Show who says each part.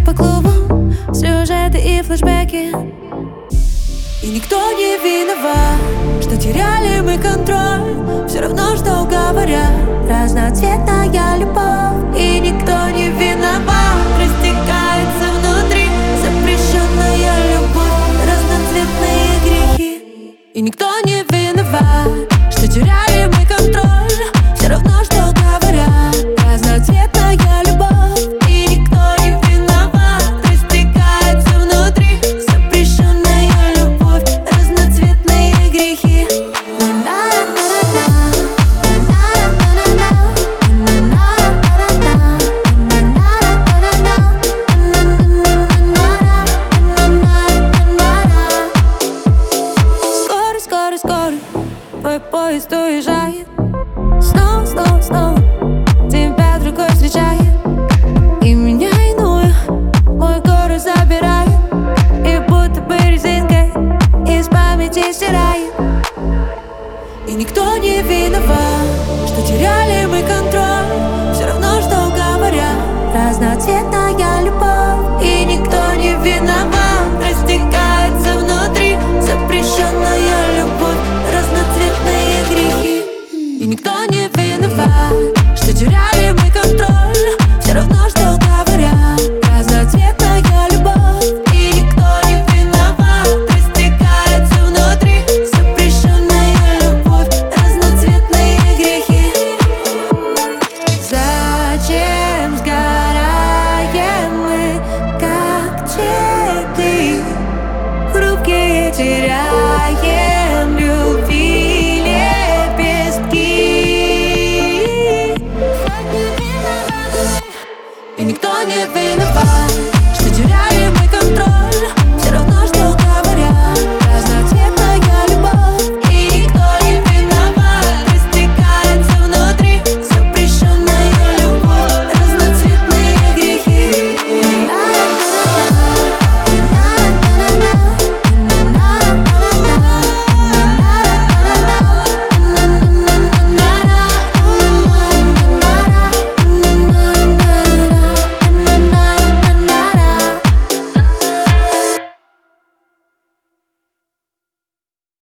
Speaker 1: по клубам, сюжеты и флешбеки. И никто не виноват, что теряли мы контроль. Все равно, что говорят, разноцветная любовь. И никто не виноват, растекается внутри запрещенная любовь, разноцветные грехи. И никто не виноват, что теряли мы контроль. Все равно, что говорят, разноцветная любовь. И никто не виноват, растекается внутри запрещенная любовь, разноцветные грехи. Скоро, скоро твой поезд уезжает. Снова тебя другой встречает. И меня иную мой город забирает. И будто бы резинкой из памяти стирает. И никто не виноват, что теряли мы контроль. Все равно, что говорят, разноцветная любовь. И никто не виноват, растекается внутри запрещенная любовь, разноцветные грехи. И никто не виноват, что теряли мы контроль. Все равно, что говорят, разноцветная любовь. И никто не виноват, растекается внутри запрещенная любовь, разноцветные грехи. Зачем сгораем мы, как цветы, хрупкие, теряем любви лепестки. И никто не виноват.